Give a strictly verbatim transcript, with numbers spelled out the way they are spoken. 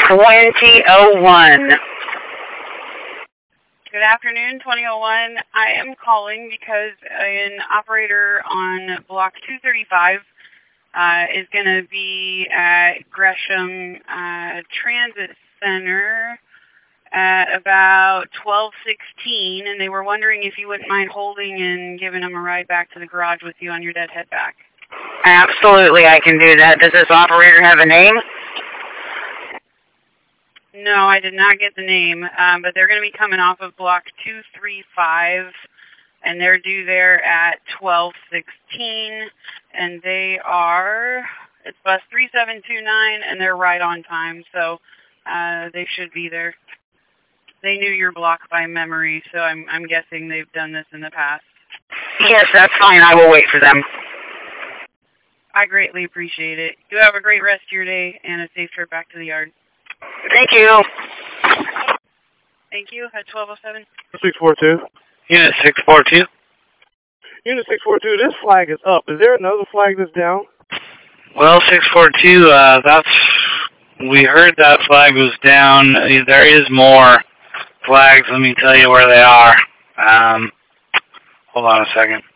twenty oh one. Good afternoon, twenty oh one. I am calling because an operator on block two thirty-five uh, is going to be at Gresham uh, Transit Center at about twelve sixteen, and they were wondering if you wouldn't mind holding and giving them a ride back to the garage with you on your deadhead back. Absolutely, I can do that. Does this operator have a name? No, I did not get the name, um, but they're going to be coming off of block two thirty-five, and they're due there at twelve sixteen, and they are, it's bus three seven two nine, and they're right on time, so uh, they should be there. They knew your block by memory, so I'm, I'm guessing they've done this in the past. Yes, that's fine. I will wait for them. I greatly appreciate it. You have a great rest of your day and a safe trip back to the yard. Thank you. Thank you. At twelve oh seven. six four two. Unit six four two. Unit six four two, this flag is up. Is there another flag that's down? Well, six four two, uh, that's, we heard that flag was down. There is more flags. Let me tell you where they are. Um, hold on a second.